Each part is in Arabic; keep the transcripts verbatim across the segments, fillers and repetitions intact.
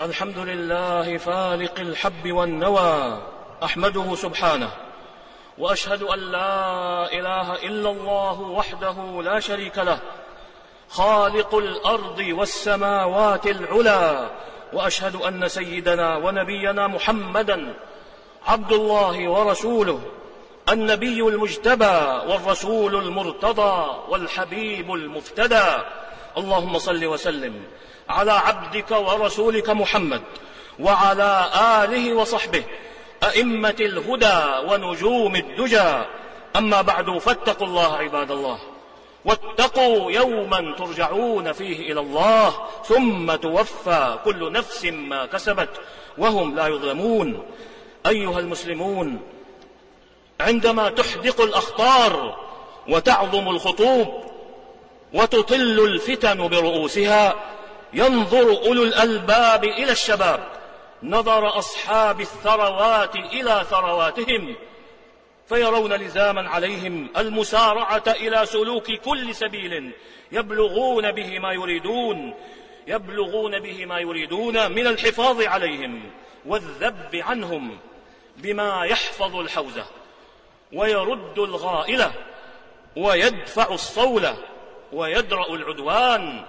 الحمد لله فالق الحب والنوى، أحمده سبحانه، وأشهد أن لا إله إلا الله وحده لا شريك له، خالق الأرض والسماوات العلى، وأشهد أن سيدنا ونبينا محمدا عبد الله ورسوله، النبي المجتبى والرسول المرتضى والحبيب المفتدى. اللهم صل وسلم على عبدك ورسولك محمد وعلى آله وصحبه أئمة الهدى ونجوم الدجى. أما بعد، فاتقوا الله عباد الله، واتقوا يوما ترجعون فيه إلى الله، ثم توفى كل نفس ما كسبت وهم لا يظلمون. أيها المسلمون، عندما تحدق الأخطار وتعظم الخطوب وتطل الفتن برؤوسها، ينظر أولو الألباب إلى الشباب نظر أصحاب الثروات إلى ثرواتهم، فيرون لزاما عليهم المسارعة إلى سلوك كل سبيل يبلغون به ما يريدون يبلغون به ما يريدون من الحفاظ عليهم والذب عنهم بما يحفظ الحوزة ويرد الغائلة ويدفع الصولة ويدرأ العدوان.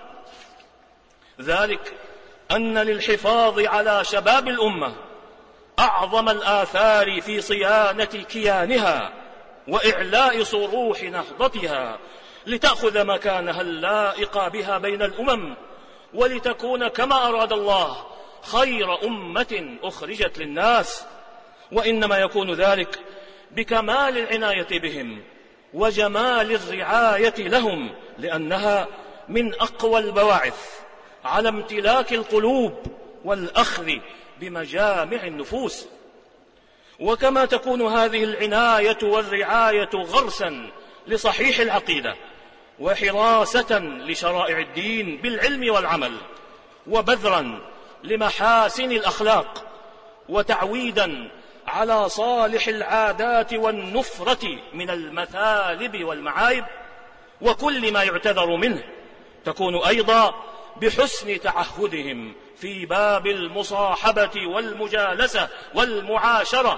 ذلك أن للحفاظ على شباب الأمة أعظم الآثار في صيانة كيانها وإعلاء صروح نهضتها، لتأخذ مكانها اللائق بها بين الأمم، ولتكون كما أراد الله خير أمة أخرجت للناس. وإنما يكون ذلك بكمال العناية بهم وجمال الرعاية لهم، لأنها من أقوى البواعث على امتلاك القلوب والأخذ بمجامع النفوس. وكما تكون هذه العناية والرعاية غرسا لصحيح العقيدة وحراسة لشرائع الدين بالعلم والعمل، وبذرا لمحاسن الأخلاق، وتعويدا على صالح العادات والنفرة من المثالب والمعايب وكل ما يعتذر منه، تكون أيضا بحسن تعهدهم في باب المصاحبة والمجالسة والمعاشرة،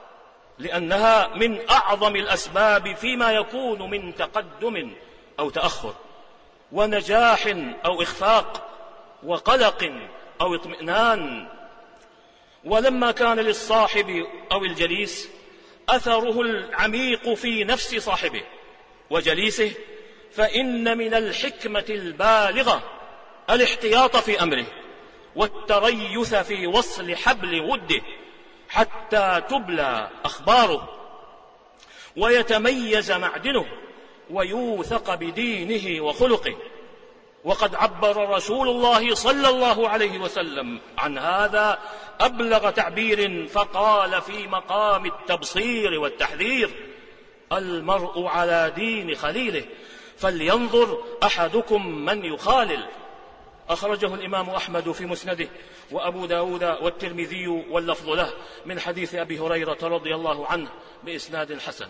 لأنها من أعظم الأسباب فيما يكون من تقدم أو تأخر، ونجاح أو إخفاق، وقلق أو اطمئنان. ولما كان للصاحب أو الجليس أثره العميق في نفس صاحبه وجليسه، فإن من الحكمة البالغة الاحتياط في أمره والتريث في وصل حبل وده حتى تبلى أخباره ويتميز معدنه ويوثق بدينه وخلقه. وقد عبر رسول الله صلى الله عليه وسلم عن هذا أبلغ تعبير، فقال في مقام التبصير والتحذير: المرء على دين خليله فلينظر أحدكم من يخالل. أخرجه الإمام أحمد في مسنده وأبو داود والترمذي واللفظ له من حديث أبي هريرة رضي الله عنه بإسناد حسن.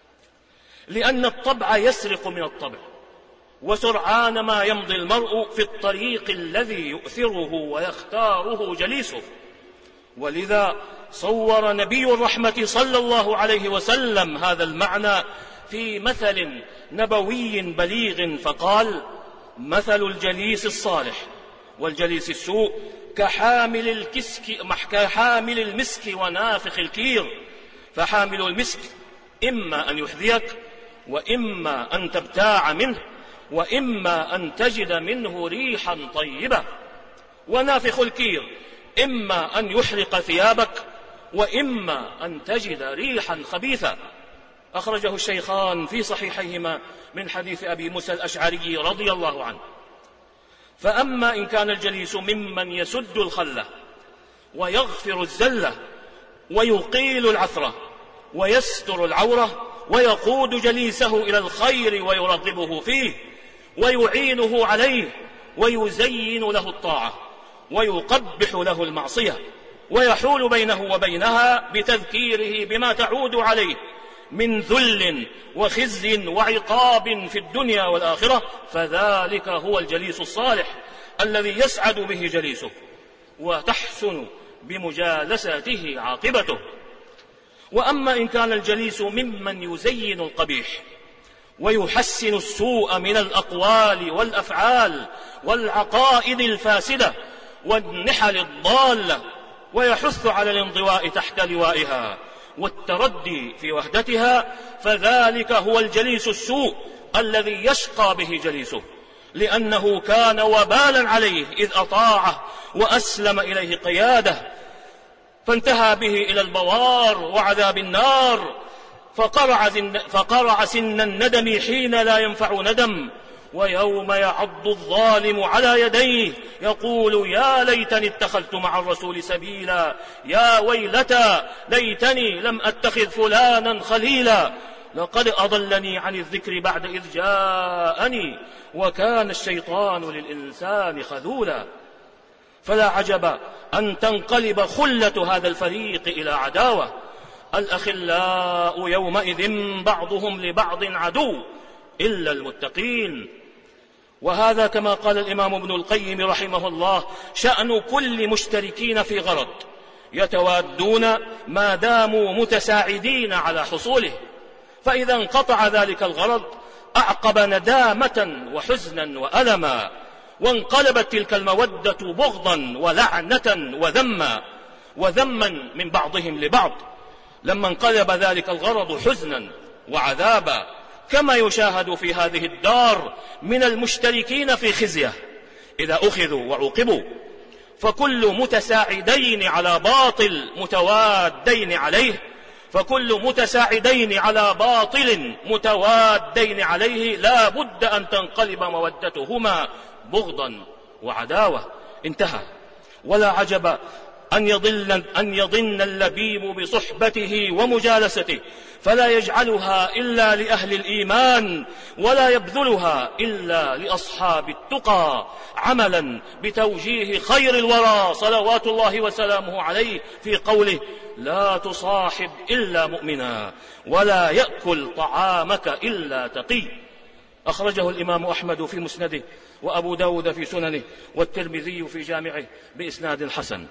لأن الطبع يسرق من الطبع، وسرعان ما يمضي المرء في الطريق الذي يؤثره ويختاره جليسه. ولذا صور نبي الرحمة صلى الله عليه وسلم هذا المعنى في مثل نبوي بليغ، فقال: مثل الجليس الصالح والجليس السوء كحامل الكسك كحامل المسك ونافخ الكير، فحامل المسك إما أن يحذيك، وإما أن تبتاع منه، وإما أن تجد منه ريحا طيبة، ونافخ الكير إما أن يحرق ثيابك، وإما أن تجد ريحا خبيثة. أخرجه الشيخان في صحيحيهما من حديث أبي موسى الأشعري رضي الله عنه. فأما إن كان الجليس ممن يسد الخلة ويغفر الزلة ويقيل العثرة ويستر العورة ويقود جليسه إلى الخير ويرغبه فيه ويعينه عليه ويزين له الطاعة ويقبح له المعصية ويحول بينه وبينها بتذكيره بما تعود عليه من ذل وخزي وعقاب في الدنيا والآخرة، فذلك هو الجليس الصالح الذي يسعد به جليسه. وتحسن بمجالسته عاقبته. وأما إن كان الجليس ممن يزين القبيح ويحسن السوء من الأقوال والأفعال والعقائد الفاسدة والنحل الضالة، ويحث على الانضواء تحت لوائها والتردي في وحدتها، فذلك هو الجليس السوء الذي يشقى به جليسه، لأنه كان وبالا عليه إذ أطاعه وأسلم إليه قياده، فانتهى به إلى البوار وعذاب النار، فقرع, فقرع سن الندم حين لا ينفع ندم، ويوم يعض الظالم على يديه يقول يا ليتني اتخذت مع الرسول سبيلا، يا ويلتى ليتني لم أتخذ فلانا خليلا، لقد أضلني عن الذكر بعد إذ جاءني وكان الشيطان للإنسان خذولا. فلا عجب أن تنقلب خلة هذا الفريق إلى عداوة. الأخلاء يومئذ بعضهم لبعض عدو إلا المتقين. وهذا كما قال الإمام ابن القيم رحمه الله شأن كل مشتركين في غرض، يتوادون ما داموا متساعدين على حصوله، فإذا انقطع ذلك الغرض أعقب ندامة وحزنا وألما، وانقلبت تلك المودة بغضا ولعنة وذما وذما من بعضهم لبعض، لما انقلب ذلك الغرض حزنا وعذابا، كما يشاهد في هذه الدار من المشتركين في خزيه إذا أخذوا وعوقبوا، فكل متساعدين على باطل متوادين عليه فكل متساعدين على باطل متوادين عليه لا بد أن تنقلب مودتهما بغضا وعداوة. انتهى. ولا عجب أن يضل, أن يضن اللبيب بصحبته ومجالسته، فلا يجعلها إلا لأهل الإيمان ولا يبذلها إلا لأصحاب التقى، عملا بتوجيه خير الورى صلوات الله وسلامه عليه في قوله لا تصاحب إلا مؤمنا ولا يأكل طعامك إلا تقي. أخرجه الإمام أحمد في مسنده، وأبو داود في سننه، والترمذي في جامعه بإسناد حسن.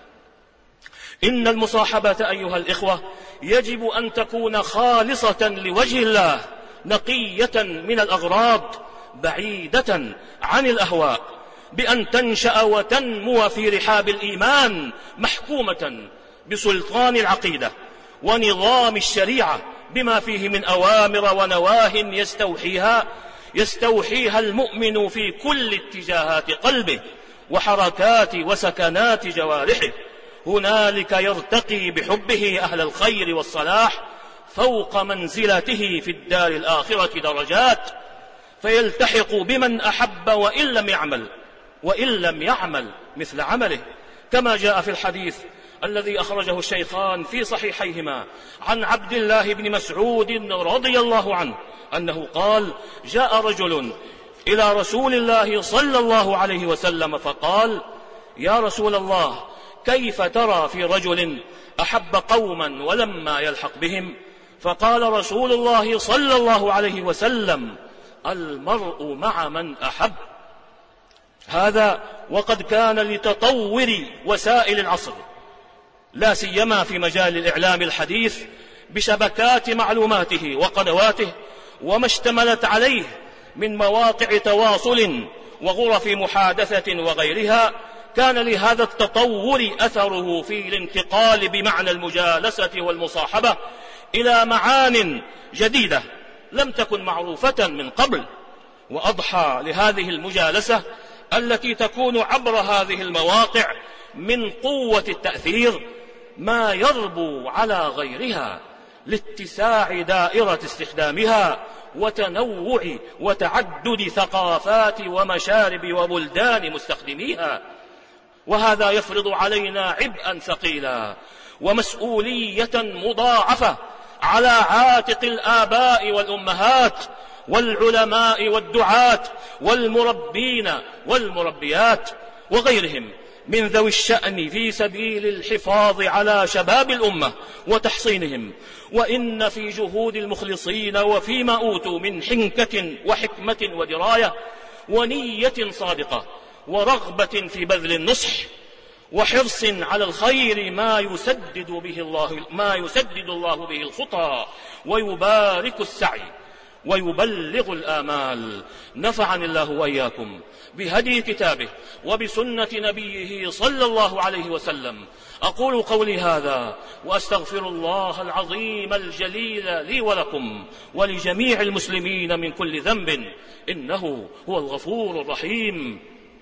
إن المصاحبة أيها الإخوة يجب أن تكون خالصة لوجه الله، نقية من الأغراض، بعيدة عن الأهواء، بأن تنشأ وتنمو في رحاب الإيمان، محكومة بسلطان العقيدة ونظام الشريعة بما فيه من أوامر ونواه يستوحيها يستوحيها المؤمن في كل اتجاهات قلبه وحركات وسكنات جوارحه. هنالك يرتقي بحبه أهل الخير والصلاح فوق منزلته في الدار الآخرة درجات، فيلتحق بمن أحب وإن لم يعمل وإن لم يعمل مثل عمله، كما جاء في الحديث الذي أخرجه الشيخان في صحيحيهما عن عبد الله بن مسعود رضي الله عنه أنه قال جاء رجل إلى رسول الله صلى الله عليه وسلم فقال يا رسول الله كيف ترى في رجل أحب قوما ولما يلحق بهم؟ فقال رسول الله صلى الله عليه وسلم المرء مع من أحب. هذا وقد كان لتطور وسائل العصر، لا سيما في مجال الإعلام الحديث بشبكات معلوماته وقنواته وما اشتملت عليه من مواقع تواصل وغرف محادثة وغيرها، كان لهذا التطور أثره في الانتقال بمعنى المجالسة والمصاحبة إلى معان جديدة لم تكن معروفة من قبل. وأضحى لهذه المجالسة التي تكون عبر هذه المواقع من قوة التأثير ما يربو على غيرها لاتساع دائرة استخدامها وتنوع وتعدد ثقافات ومشارب وبلدان مستخدميها. وهذا يفرض علينا عبئا ثقيلا ومسؤولية مضاعفة على عاتق الآباء والأمهات والعلماء والدعاة والمربين والمربيات وغيرهم من ذوي الشأن في سبيل الحفاظ على شباب الأمة وتحصينهم. وإن في جهود المخلصين وفيما أوتوا من حنكة وحكمة ودراية ونية صادقة ورغبة في بذل النصح وحرص على الخير ما يسدد به الله ما يسدد الله به الخطى ويبارك السعي ويبلغ الآمال. نفعني الله وإياكم بهدي كتابه وبسنة نبيه صلى الله عليه وسلم. أقول قولي هذا وأستغفر الله العظيم الجليل لي ولكم ولجميع المسلمين من كل ذنب، إنه هو الغفور الرحيم.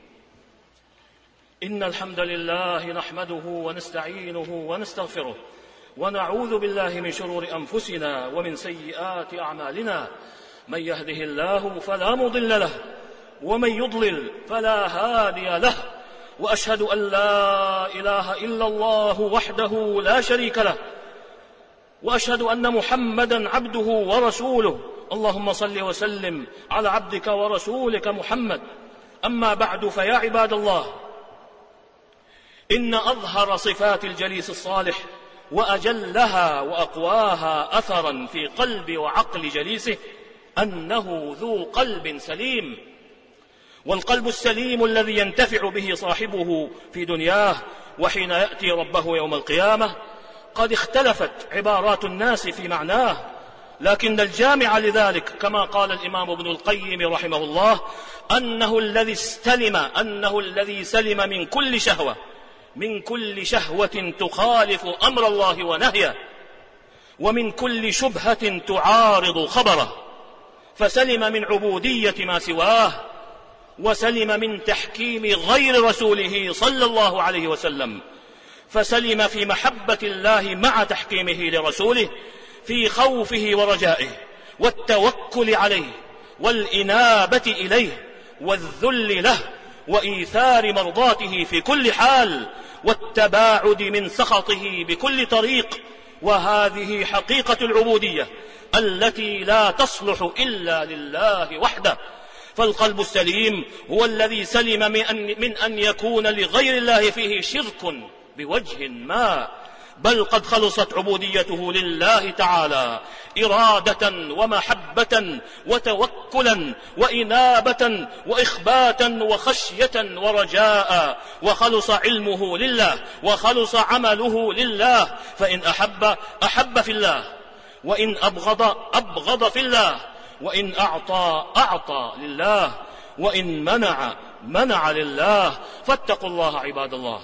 إن الحمد لله نحمده ونستعينه ونستغفره ونعوذ بالله من شرور أنفسنا ومن سيئات أعمالنا. من يهده الله فلا مضل له ومن يضلل فلا هادي له، وأشهد أن لا إله إلا الله وحده لا شريك له، وأشهد أن محمدا عبده ورسوله. اللهم صل وسلم على عبدك ورسولك محمد. أما بعد، فيا عباد الله، إن أظهر صفات الجليس الصالح وأجلها وأقواها أثرا في قلب وعقل جليسه أنه ذو قلب سليم. والقلب السليم الذي ينتفع به صاحبه في دنياه وحين يأتي ربه يوم القيامة. قد اختلفت عبارات الناس في معناه، لكن الجامع لذلك كما قال الإمام ابن القيم رحمه الله أنه الذي استلم أنه الذي سلم من كل شهوة من كل شهوة تخالف أمر الله ونهيه، ومن كل شبهة تعارض خبره، فسلم من عبودية ما سواه، وسلم من تحكيم غير رسوله صلى الله عليه وسلم، فسلم في محبة الله مع تحكيمه لرسوله، في خوفه ورجائه والتوكل عليه والإنابة إليه والذل له وإيثار مرضاته في كل حال والتباعد من سخطه بكل طريق. وهذه حقيقة العبودية التي لا تصلح إلا لله وحده. فالقلب السليم هو الذي سلم من أن, من أن يكون لغير الله فيه شرك بوجه ما، بل قد خلصت عبوديته لله تعالى إرادة ومحبة وتوكلا وإنابة وإخباتا وخشية ورجاء، وخلص علمه لله وخلص عمله لله. فإن أحب أحب في الله، وإن أبغض أبغض في الله، وإن أعطى أعطى لله، وإن منع منع لله. فاتقوا الله عباد الله،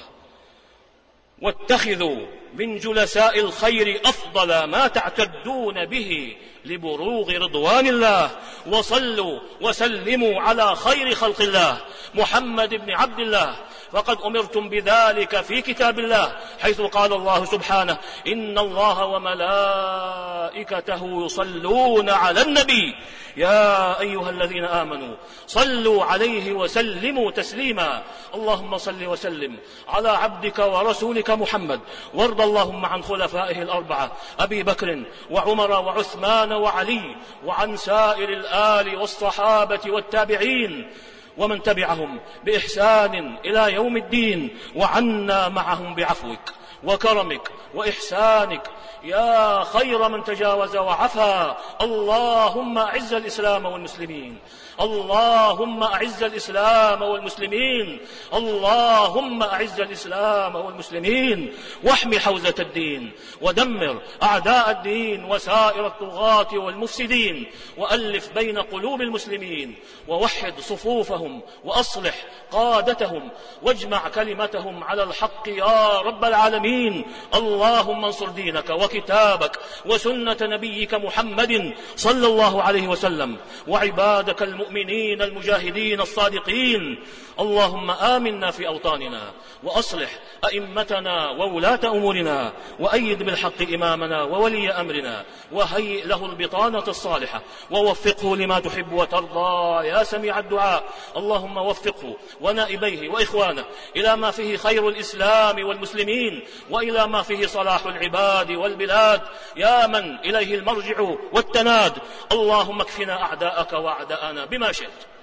واتخذوا من جلساء الخير أفضل ما تعتدون به لبروغ رضوان الله، وصلوا وسلموا على خير خلق الله محمد بن عبد الله، فقد أمرتم بذلك في كتاب الله، حيث قال الله سبحانه: إن الله وملائكته يصلون على النبي يا أيها الذين آمنوا صلوا عليه وسلموا تسليما. اللهم صل وسلم على عبدك ورسولك محمد، وارض اللهم عن خلفائه الأربعة أبي بكر وعمر وعثمان وعلي، وعن سائر الآل والصحابة والتابعين ومن تبعهم بإحسان إلى يوم الدين، وعنا معهم بعفوك وكرمك وإحسانك يا خير من تجاوز وعفا. اللهم أعز الإسلام والمسلمين، اللهم أعز الإسلام والمسلمين، اللهم أعز الإسلام والمسلمين، واحم حوزة الدين، ودمر أعداء الدين وسائر الطغاة والمفسدين، وألف بين قلوب المسلمين، ووحد صفوفهم، وأصلح قادتهم، واجمع كلمتهم على الحق يا رب العالمين. اللهم انصر دينك وكتابك وسنة نبيك محمد صلى الله عليه وسلم، وعبادك المؤمنين المجاهدين الصادقين. اللهم آمنا في أوطاننا، وأصلح أئمتنا وولاة أمورنا، وأيد بالحق إمامنا وولي أمرنا، وهيئ له البطانة الصالحة، ووفقه لما تحب وترضى يا سميع الدعاء. اللهم وفقه ونائبيه وإخوانه إلى ما فيه خير الإسلام والمسلمين، وإلى ما فيه صلاح العباد والبلاد، يا من إليه المرجع والتناد. اللهم اكفنا أعداءك وأعداءنا بما شئت،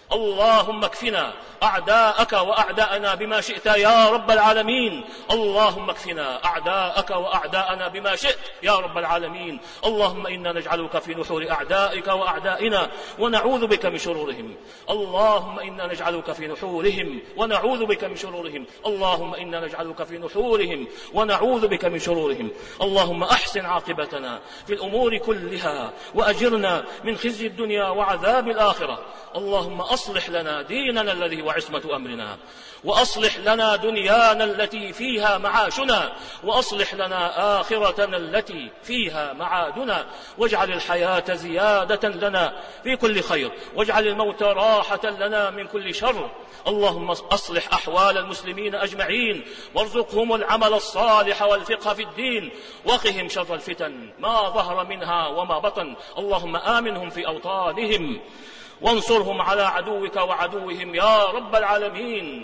اللهم اكفنا أعداءك وأعداءنا بما شئت يا رب العالمين. اللهم اكفنا أعداءك وأعداءنا بما شئت يا رب العالمين. اللهم إنا نجعلك في نحور أعدائك وأعدائنا ونعوذ بك من شرورهم. اللهم إنا نجعلك في نحورهم ونعوذ بك من شرورهم. اللهم إنا نجعلك في نحورهم ونعوذ بك من شرورهم. اللهم أحسن عاقبتنا في الأمور كلها وأجرنا من خزي الدنيا وعذاب الآخرة. اللهم أصلح لنا ديننا الذي هو عصمة أمرنا، وأصلح لنا دنيانا التي فيها معاشنا، وأصلح لنا آخرتنا التي فيها معادنا، واجعل الحياة زيادة لنا في كل خير، واجعل الموت راحة لنا من كل شر. اللهم أصلح أحوال المسلمين أجمعين، وارزقهم العمل الصالح والفقه في الدين، وقهم شر الفتن ما ظهر منها وما بطن. اللهم آمنهم في أوطانهم، وانصرهم على عدوك وعدوهم يا رب العالمين.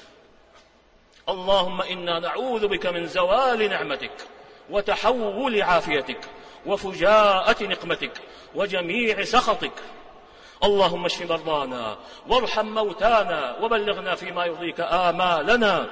اللهم إنا نعوذ بك من زوال نعمتك وتحول عافيتك وفجاءة نقمتك وجميع سخطك. اللهم اشف مرضانا وارحم موتانا وبلغنا فيما يرضيك آمالنا.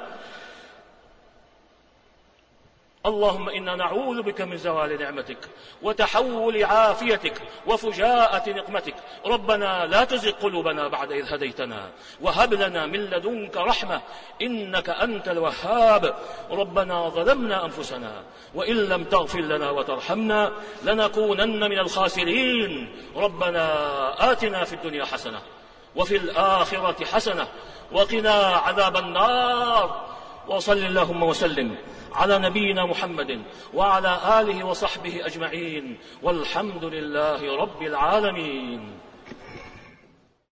اللهم إنا نعوذ بك من زوال نعمتك وتحول عافيتك وفجاءة نقمتك. ربنا لا تزغ قلوبنا بعد إذ هديتنا وهب لنا من لدنك رحمة إنك أنت الوهاب. ربنا ظلمنا أنفسنا وإن لم تغفر لنا وترحمنا لنكونن من الخاسرين. ربنا آتنا في الدنيا حسنة وفي الآخرة حسنة وقنا عذاب النار. وصل اللهم وسلم على نبينا محمد وعلى آله وصحبه أجمعين، والحمد لله رب العالمين.